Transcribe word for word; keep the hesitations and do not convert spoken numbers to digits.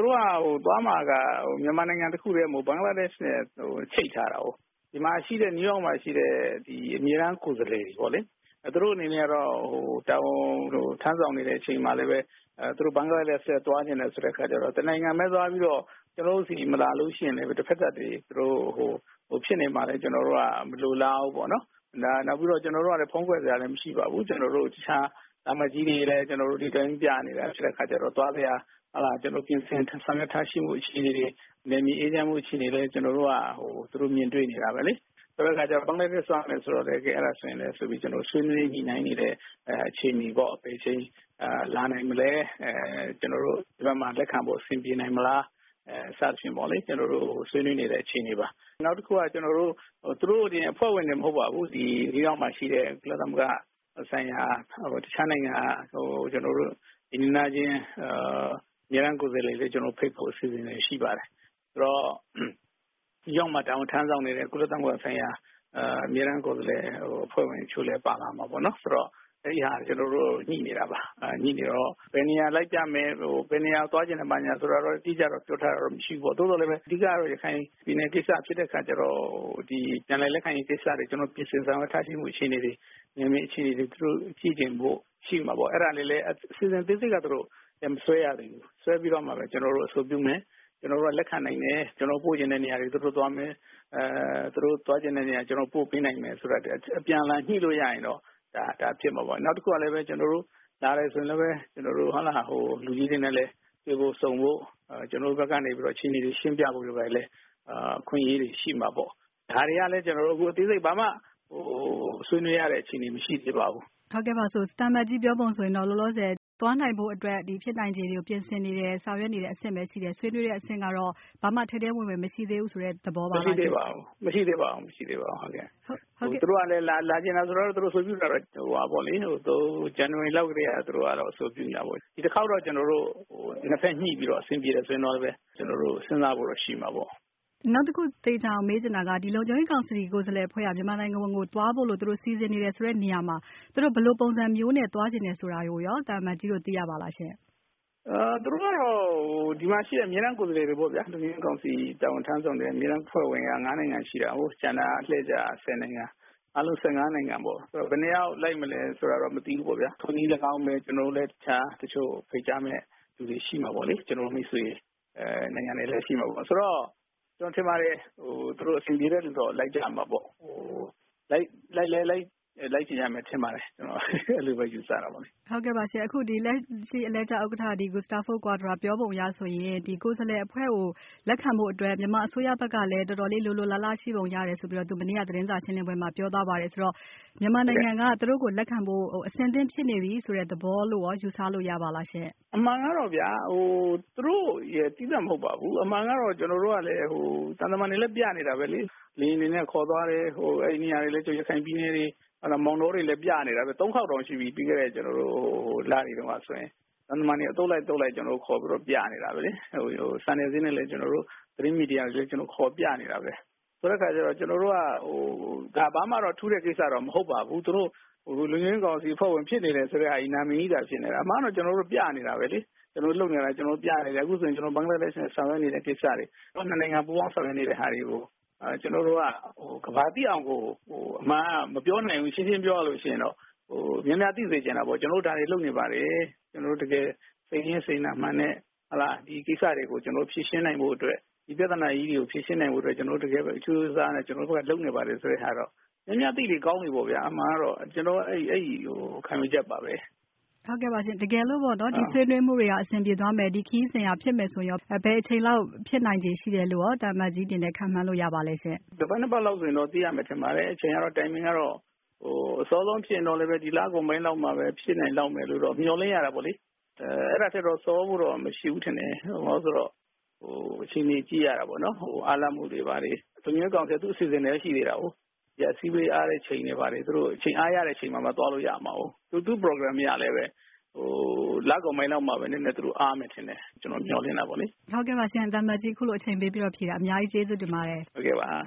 တို့ကဟိုသွားမှာကဟိုမြန်မာနိုင်ငံတစ်ခုတည်းမဟုတ်ဘင်္ဂလားဒေ့ရှ်နဲ့ဟိုချိတ်ထားတာဟုတ်ဒီမှာရှိတဲ့နယူးယောက်မှာရှိတဲ့ဒီအမြဲတမ်းကိုယ်စားလှယ်တွေပေါ့လေအဲသူတို့အနေနဲ့ကတော့ဟိုတောင်ဟိုထမ်းဆောင်နေတဲ့အချိန်မှာလည်းပဲအဲသူတို့ဘင်္ဂလားဒေ့ရှ်သွားနေတယ်ဆိုတဲ့အခါကျတော့တနိုင်ငံမဲ့သွားပြီးတော့ကျွန်တော်တို့စီမလာလို့ရှိရင်လည်းတစ်ဖက်သက်တွေသူတို့ဟိုဟိုဖြစ်နေမှာလည်းကျွန်တော်တို့ကမလိုလားဘူးပေါ့နော်ဒါနောက်ပြီးတော့ကျွန်တော်တို့ကလည်းဖုံးကွယ်စရာလည်းမရှိပါဘူးကျွန်တော်တို့တခြားအမကြီးတွေလည်းကျွန်တော်တို့ဒီတိုင်းပြနေတာဖြစ်တဲ့အခါကျတော့သွားစရာဟာလာကျွန်တော်ပြင်ဆင်ဆောင်ရွက်ထားရှိမှုအခြေအနေတွေနေမီအေဂျင့်မှုအခြေအနေလည်းကျွန်တော်တို့ကဟိုသူတို့မြင်တွေ့နေတာပဲလေဆိုတော့အခါကျတော့ဘင်္ဂလားဒေ့ရှ်သွားမယ်ဆိုတော့လည်းအဲ့ဒါဆိုရင်လည်းဆိုပြီးကျွန်တော်ဆွေးနွေးညှိနှိုင်းနေတဲ့အခြေအနေပေါ့အပေးချင်းအာလာနိုင်မလဲအဲကျွန်တော်တို့ဒီဘက်မှာလက်ခံဖို့အဆင်ပြေနိုင်မလားအဲစသဖြင့်ပေါ့လေကျွန်တော်တို့ဆွေးနွေးနေတဲ့အခြေအနေပါနောက်တစ်ခုကကျွန်တော်တို့သူတို့ဒီအဖွဲ့ဝင်တွေမဟုတ်ပါဘူးဒီဒီရောက်မှာရှိတဲ့ကလသမကဆိုင်ရာဟိုတခြားနိုင်ငံဟိုကျွန်တော်တို့ဒီနာချင်းအာမြေရန်ကိုယ်စားလှယ်လေးကျွန်တော်ဖိတ်ဖို့အစီအစဉ်တွေရှိပါတယ်ဆိုတော့ဒီရောက်မှာတောင်းထမ်းဆောင်နေတဲ့ကုလသမဂ္ဂဆိုင်ရာအာမြေရန်ကိုယ်စားလှယ်ဟိုအဖွဲ့ဝင်ချိုးလဲပါလာမှာပေါ့နော်ဆိုတော့အဲ့ဒီဟာကျွန်တော်တို့ညှိနေတာပါညှိနေတော့ဘယ်နေရာလိုက်ပြမယ်ဟိုဘယ်နေရာသွားကျင်တဲ့ဘာညာဆိုတော့အတိအကျတော့ပြောထားတာတော့မရှိဘူးပေါ့တိုးတော့လည်းပဲအဓိကတော့ရခိုင်ပြည်နယ်ကိစ္စဖြစ်တဲ့ခါကျတော့ဒီပြန်လည်လက်ခံရေးကိစ္စတွေကျွန်တော်ပြင်ဆင်ဆောင်ထားရှိမှုအခြေအနေတွေနေမအခြေအနေတွေသူတို့ကြည့်တင်ဖို့ရှိမှာပေါ့အဲ့ဒါလေးလည်းအစီအစဉ်သေးသေးကသူတို့မဆွဲရသေးဘူးဆွဲပြီးတော့မှပဲကျွန်တော်တို့အဆိုပြုမယ်ကျွန်တော်တို့ကလက်ခံနိုင်တယ်ကျွန်တော်ပို့ကျင်တဲ့နေရာတွေသူတို့သွားမယ်အဲသူတို့သွားကျင်တဲ့နေရာကျွန်တော်ပို့ပေးနိုင်မယ်ဆိုတော့အပြန်လာညှိလို့ရရင်တော့ဒါဒါဖြစ်မှာပေါ့နောက်တစ်ခုကလည်းပဲကျွန်တော်တို့လာတယ်ဆိုရင်လည်းပဲကျွန်တော်တို့ဟုတ်လားဟိုလူကြီးတွေနဲ့လည်းပြေဖို့စုံဖို့ကျွန်တော်တို့ဘက်ကနေပြီးတော့ချင်းတွေရှင်းပြဖို့တွေပဲလေအခွင့်အရေးတွေရှိမှာပေါ့ဒါတွေကလည်းကျွန်တော်တို့အခုအသေးစိတ်ဘာမှဟိုဆွေးနွေးရတဲ့အခြေအနေမရှိသေးပါဘူးဟုတ်ကဲ့ပါဆိုစတန်မတ်ကြီးပြောပုံဆိုရင်တော့လောလောဆယ်သွားနိုင်ဖို့အတွက်ဒီဖြစ်နိုင်ခြေတွေကိုပြင်ဆင်နေတယ်ဆောင်ရွက်နေတဲ့အဆင့်ပဲရှိတယ်ဆွေးနွေးတဲ့အဆင့်ကတော့ဘာမှထဲထဲဝင်ဝင်မရှိသေးဘူးဆိုတဲ့သဘောပါလားမရှိသေးပါဘူးမရှိသေးပါဘူးမရှိသေးပါဘူးဟုတ်ကဲ့ဟုတ်ကဲ့သူတို့ကလည်းလာလာကျင်တာဆိုတော့သူတို့ဆိုပြတာတော့ဟိုပါပေါ့လေဟိုသူဇန်နဝါရီလောက်ကတည်းကသူတို့ကတော့ဆိုပြနေတာပေါ့ဒီတစ်ခေါက်တော့ကျွန်တော်တို့ဟိုနှစ်ဖက်ညှိပြီးတော့အဆင်ပြေတယ်ဆိုရင်တော့လည်းကျွန်တော်တို့စဉ်းစားဖို့တော့ရှိမှာပေါ့နောက်တစ်ခုသေချာအောင်မေးချင်တာကဒီလုံခြုံရေးကောင်စီကိုယ်စားလှယ်ဖွဲ့ရမြန်မာနိုင်ငံကိုသွားဖို့လို့သူတို့စီစဉ်နေတယ်ဆိုတဲ့နေရာမှာသူတို့ဘယ်လိုပုံစံမျိုးနဲ့သွားခြင်းလဲဆိုတာကိုရောတာမန်ကြီးတို့သိရပါလားရှင်အာသူတို့ကတော့ဒီမှာရှိတဲ့အမြဲတမ်းကိုယ်စားလှယ်တွေပေါ့ဗျာလုံခြုံရေးကောင်စီတာဝန်ထမ်းဆောင်တဲ့အမြဲတမ်းဖွဲ့ဝင်ကငါးနိုင်ငံရှိတာဟိုကျန်တာအလှည့်ကျဆယ်နိုင်ငံအလုံးဆယ်ငါးနိုင်ငံပေါ့ဆိုတော့ဘယ်နှစ်ယောက်လိုက်မလဲဆိုတာတော့မသိဘူးပေါ့ဗျာထုံကြီး၎င်းပဲကျွန်တော်တို့လည်းတခြားတချို့ဖိတ်ကြားမဲ့လူတွေရှိမှာပေါ့လေကျွန်တော်မိတ်ဆွေအဲနိုင်ငံတွေလည်းရှိမှာပေါ့ဆိုတော့ကျွန်တော်ထင်ပါတယ်ဟိုသူတို့အစီအပြေတဲ့လူတော့လိုက်ကြမှာပေါ့ဟိုလိုက်လိုက်လဲလိုက်လိုက်ကြရမယ်ထင်ပါတယ်ကျွန်တော်အဲ့လိုပဲယူဆတာပါလေဟုတ်ကဲ့ပါရှင်အခုဒီလက်ရှိအလဲကျဥက္ကဋ္ဌဒီ Gustavo Quadra ပြောပုံရဆိုရင်ဒီကိုယ်စားလှယ်အဖွဲ့ကိုလက်ခံဖို့အတွက်မြန်မာအစိုးရဘက်ကလည်းတော်တော်လေးလိုလိုလားလားရှိပုံရတယ်ဆိုပြီးတော့သူမနေ့ကသတင်းစာရှင်းလင်းပွဲမှာပြောသွားပါတယ်ဆိုတော့မြန်မာနိုင်ငံကသူတို့ကိုလက်ခံဖို့အဆင်သင့်ဖြစ်နေပြီဆိုတဲ့သဘောလို့ရောယူဆလို့ရပါလားရှင်အမှန်ကတော့ဗျာဟိုသူတို့ရဲ့တိကျမဟုတ်ပါဘူးအမှန်ကတော့ကျွန်တော်တို့ကလည်းဟိုတန်တမာနေလည်းပြနေတာပဲလေလင်းနေနဲ့ခေါ်သွားတယ်ဟိုအဲ့ဒီနေရာတွေလည်းကျွန်တော်ရခိုင်ပြည်နယ်တွေအဲ့ဒါမောင်တော်တွေလည်းပြနေတာပဲသုံးခေါက်တောင်ရှိပြီပြီးခဲ့တဲ့ကျွန်တော်တို့ဟိုလာနေတော့ဆိုရင်တန်တမာနေအတုပ်လိုက်တုပ်လိုက်ကျွန်တော်တို့ခေါ်ပြီးတော့ပြနေတာပဲလေဟိုဟိုစံနေစင်းနဲ့လည်းကျွန်တော်တို့သတင်းမီဒီယာတွေလည်းကျွန်တော်ခေါ်ပြနေတာပဲဆိုတဲ့အခါကျတော့ကျွန်တော်တို့ကဟိုဒါဘာမှတော့ထူးတဲ့ကိစ္စတော့မဟုတ်ပါဘူးသူတို့ဟိုလူငင်းကောင်စီဖွဲ့ဝင်ဖြစ်နေတယ်ဆိုတဲ့ဟာအနာမည်ကြီးတာဖြစ်နေတာအမှန်တော့ကျွန်တော်တို့ပြနေတာပဲလေကျွန်တော်လုပ်နေတာကျွန်တော်ပြနေတယ်အခုဆိုရင်ကျွန်တော်ဘင်္ဂလားဒေ့ရှ်နဲ့ဆောင်ရွက်နေတဲ့ကိစ္စတွေတော့နှစ်နိုင်ငံပူးပေါင်းဆောင်ရွက်နေတဲ့ဟာတွေကိုအဲကျွန်တော်တို့ကဟိုကဘာတိအောင်ကိုဟိုအမှန်မပြောနိုင်ဘူးရှင်းရှင်းပြောရလို့ရှိရင်တော့ဟိုများများသိစေချင်တာပေါ့ကျွန်တော်တို့ဒါတွေလုပ်နေပါတယ်ကျွန်တော်တို့တကယ်စိတ်ရင်းစိတ်နာမှန်နဲ့ဟလာဒီကိစ္စတွေကိုကျွန်တော်ဖြေရှင်းနိုင်ဖို့အတွက်ဒီပြဿနာကြီးတွေကိုဖြေရှင်းနိုင်ဖို့အတွက်ကျွန်တော်တို့တကယ်ပဲအကျိုးစားနဲ့ကျွန်တော်တို့ကလုပ်နေပါတယ်ဆိုတဲ့ဟာတော့များများသိလေကောင်းပြီပေါ့ဗျာအမှန်ကတော့ကျွန်တော်အဲ့အဲ့ဟိုခံယူချက်ပါပဲဟုတ်ကဲ့ပါရှင်တကယ်လို့ပေါ့နော်ဒီဆွေးနွေးမှုတွေကအဆင်ပြေသွားမယ်ဒီခီးစဉ်ရဖြစ်မယ်ဆိုရင်ဘယ်အချိန်လောက်ဖြစ်နိုင်ခြေရှိတယ်လို့ရောတာမတ်ကြီးတင်နဲ့ခံမှန်းလို့ရပါလဲရှင်တပတ်နှစ်ပတ်လောက်ဆိုရင်တော့သိရမယ်ထင်ပါတယ်အချိန်ကတော့ timing ကတော့ဟိုအစောဆုံးဖြစ်တော့လည်းပဲဒီလကုန်ပိုင်းလောက်မှာပဲဖြစ်နိုင်လောက်မယ်လို့တော့မျှော်လင့်ရတာပေါ့လေအဲအဲ့ဒါထက်တော့စောဖို့တော့မရှိဘူးထင်တယ်ဟောဆိုတော့ဟိုအချိန်ကြီးကြည့်ရတာပေါ့နော်ဟိုအားလမှုတွေပါတယ်သူမျိုးကောင်တဲ့သူအစီအစဉ်တွေရှိသေးတာဟုတ်ရစီးပေးအားတဲ့ချိန်တွေပါတယ်သူတို့အချိန်အားရတဲ့ချိန်မှာမှသွားလို့ရမှာဟုတ်သူသူ program ရလည်းပဲဟိုလက်ကောင်မိုင်းလောက်မှာပဲနည်းနည်းသူတို့အားမယ်ထင်တယ်ကျွန်တော်မျှော်လင့်တာပေါ့လေဟုတ်ကဲ့ပါရှင်တမတ်ကြီးခုလိုအချိန်ပေးပြီးတော့ဖြေတာအများကြီးကျေးဇူးတင်ပါတယ်ဟုတ်ကဲ့ပါ